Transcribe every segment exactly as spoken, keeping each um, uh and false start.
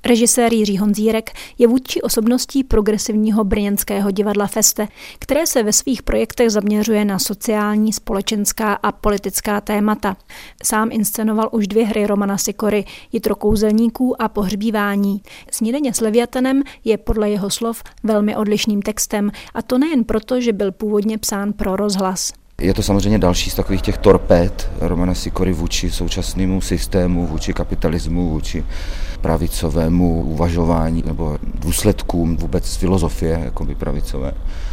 Režisér Jiří Honzírek je vůdčí osobností progresivního brněnského divadla Feste, které se ve svých projektech zaměřuje na sociální, společenská a politická témata. Sám inscenoval už dvě hry Romana Sikory, Jitro kouzelníků a Pohřbívání. Snídaně s Leviatanem je podle jeho slov velmi odlišným textem, a to nejen proto, že byl původně psán pro rozhlas. Je to samozřejmě další z takových těch torpéd Romana Sikory vůči současnému systému, vůči kapitalismu, vůči pravicovému uvažování nebo důsledkům vůbec filozofie jakoby pravicové.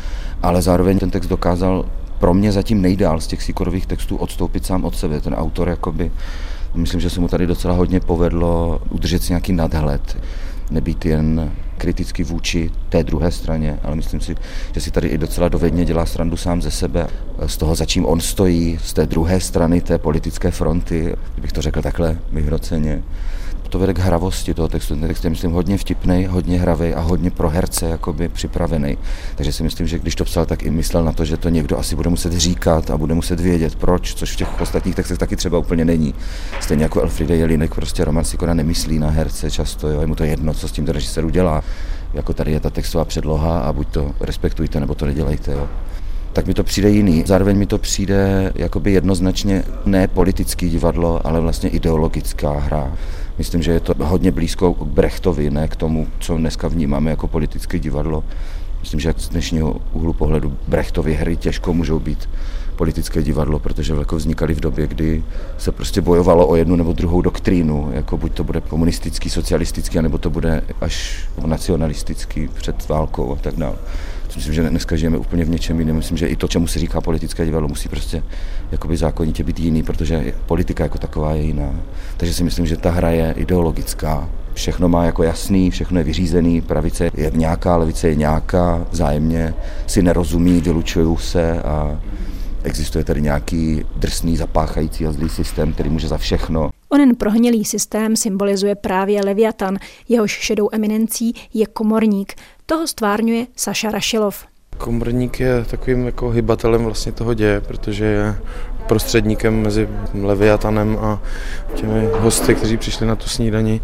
Ale zároveň ten text dokázal pro mě zatím nejdál z těch Sikorových textů odstoupit sám od sebe. Ten autor jakoby, myslím, že se mu tady docela hodně povedlo udržet si nějaký nadhled, nebýt jen kriticky vůči té druhé straně, ale myslím si, že si tady i docela dovedně dělá srandu sám ze sebe, z toho, za čím on stojí, z té druhé strany té politické fronty, kdybych to řekl takhle vyhroceně. To vede k hravosti toho textu. Ten text je, myslím, hodně vtipnej, hodně hravej a hodně pro herce jakoby připravený. Takže si myslím, že když to psal, tak i myslel na to, že to někdo asi bude muset říkat a bude muset vědět, proč, což v těch ostatních textech taky třeba úplně není. Stejně jako Elfriede Jelinek, prostě Roman Sikora nemyslí na herce často, jo, je mu to jedno, co s tím režisér udělá. Jako tady je ta textová předloha a buď to respektujte, nebo to nedělejte, jo. Tak mi to přijde jiný. Zároveň mi to přijde jakoby jednoznačně ne politický divadlo, ale vlastně ideologická hra. Myslím, že je to hodně blízko k Brechtovi, ne k tomu, co dneska vnímáme jako politické divadlo. Myslím, že z dnešního úhlu pohledu Brechtovy hry těžko můžou být politické divadlo, protože jako vznikaly v době, kdy se prostě bojovalo o jednu nebo druhou doktrínu, jako buď to bude komunistický, socialistický, anebo to bude až nacionalistický před válkou a tak dále. Myslím, že dneska žijeme úplně v něčem jiném. Myslím, že i to, čemu se říká politické divadlo, musí prostě jakoby zákonitě být jiný, protože politika jako taková je jiná. Takže si myslím, že ta hra je ideologická. Všechno má jako jasný, všechno je vyřízený, pravice je nějaká, levice je nějaká, vzájemně si nerozumí, vylučují se a existuje tady nějaký drsný, zapáchající a zlý systém, který může za všechno. Onen prohnilý systém symbolizuje právě Leviatan, jehož šedou eminencí je komorník. Toho stvárňuje Saša Rašilov. Komorník je takovým jako hybatelem vlastně toho děje, protože je prostředníkem mezi Leviatanem a těmi hosty, kteří přišli na tu snídani.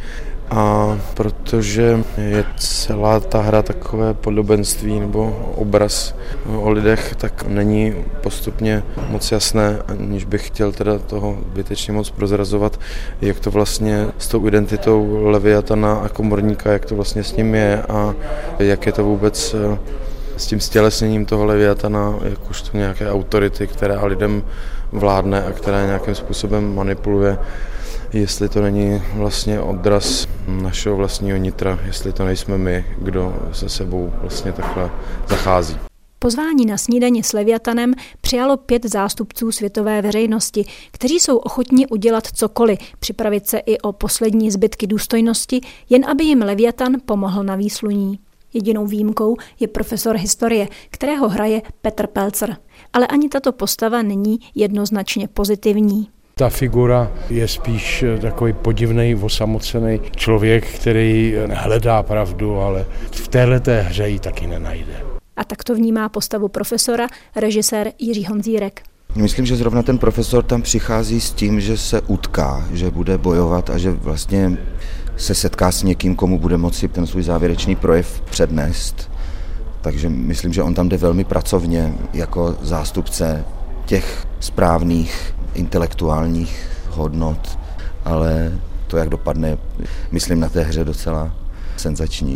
A protože je celá ta hra takové podobenství nebo obraz o lidech, tak není postupně moc jasné, aniž bych chtěl teda toho zbytečně moc prozrazovat, jak to vlastně s tou identitou Leviatana a komorníka, jak to vlastně s ním je a jak je to vůbec s tím stělesněním toho Leviatana, jakožto nějaké autority, která lidem vládne a která nějakým způsobem manipuluje. Jestli to není vlastně odraz našeho vlastního nitra, jestli to nejsme my, kdo se sebou vlastně takhle zachází. Pozvání na snídani s Leviatanem přijalo pět zástupců světové veřejnosti, kteří jsou ochotni udělat cokoliv, připravit se i o poslední zbytky důstojnosti, jen aby jim Leviatan pomohl na výsluní. Jedinou výjimkou je profesor historie, kterého hraje Petr Pelcer. Ale ani tato postava není jednoznačně pozitivní. Ta figura je spíš takový podivný, osamocený člověk, který hledá pravdu, ale v téhleté hře ji taky nenajde. A tak to vnímá postavu profesora režisér Jiří Honzírek. Myslím, že zrovna ten profesor tam přichází s tím, že se utká, že bude bojovat a že vlastně se setká s někým, komu bude moci ten svůj závěrečný projev přednést. Takže myslím, že on tam jde velmi pracovně jako zástupce těch správných intelektuálních hodnot, ale to, jak dopadne, myslím, na té hře docela senzační.